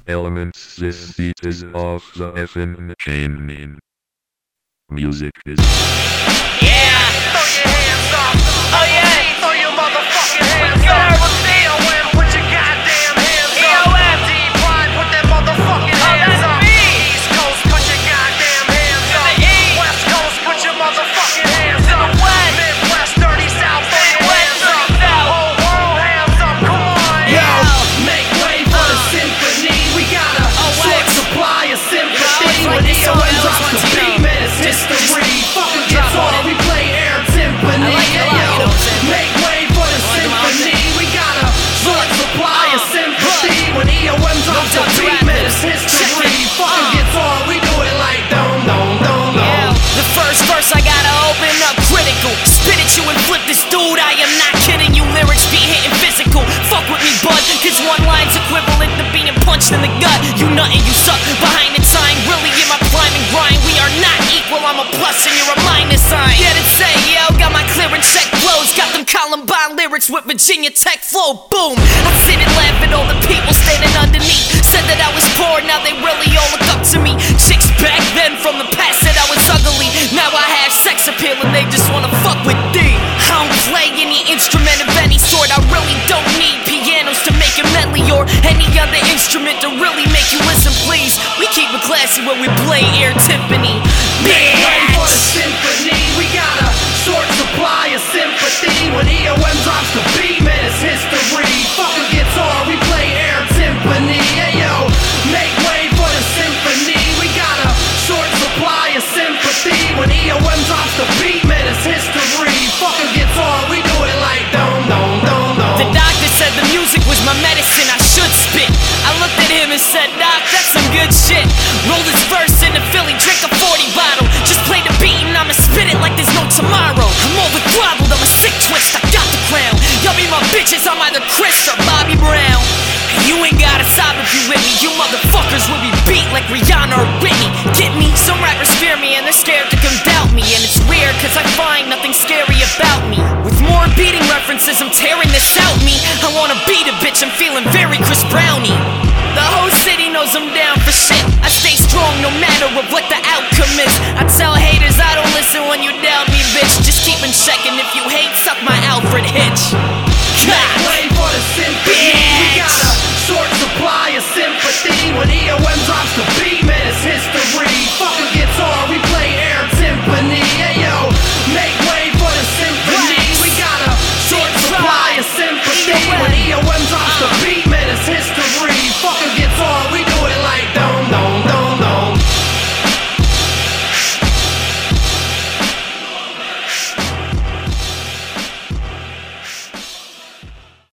Elements. This beat is off the effing chain. Music is. Yeah! Throw your hands up! Oh yeah! Throw your motherfucking hands up! EOM, put your goddamn hands up! EOM! D-Prime, put that motherfucking hands up! East Coast, put your goddamn hands up! West Coast, put your motherfucking hands up! Midwest, dirty South, throw your hands up! Whole world, hands up, come on! Yo, make way for the symphony. We got a short supply of sympathy. When EOM drops the beat, man, it's history. Fucking guitar, we play air timpani. Yo, make way for the symphony. We got a short supply of sympathy. When EOM drops the beat, man, it's history. Fucking guitar, we do it like dome. The first verse I gotta open up critical. Spit at you and flip this dude, I am not kidding you. Lyrics be hitting physical. Fuck with me, bud, cause one line's equivalent to being punched in the gut. You nothing, you suck behind the time. Really in my prime and grind. We are not equal, I'm a plus and you're a minus sign. Get it, say, yo, got my clear and check flows. Got them Columbine lyrics with Virginia Tech flow. Boom, I sit and laugh at all the people standing underneath. Said that I was poor, now they really all look up to me. Chicks back then from the past said I was ugly. Now I have sex appeal and they just wanna fuck with D. I don't play any instrument of any sort. I really don't need pianos to make a medley or any other instrument to really make you listen, please. We keep it classy when we play air timpani. Make way for the symphony. We got a short supply of sympathy. When EOM drops the beat, man, it's history. Fucking guitar, we play air timpani. Hey yo, make way for the symphony. We got a short supply of sympathy. When EOM drops the beat, man, it's history. Fucking guitar, we do it like dome. The doctor said the music was my medicine, I should spit. I looked at him and said, Doc, that's some good shit. Roll this verse into Philly, drink a 40 bottle. Just play the beat and I'ma spit it like there's no tomorrow. I'm over throttled, I'm a sick twist, I got the crown. Y'all be my bitches, I'm either Chris or Bobby Brown. You ain't gotta stop if you with me. You motherfuckers will be beat like Rihanna or Whitney. Get me? Some rappers fear me and they're scared to come doubt me. And it's weird cause I find nothing scary about me. With more beating references, I'm tearing this out me. I wanna beat a bitch, I'm feeling very Chris Brownie.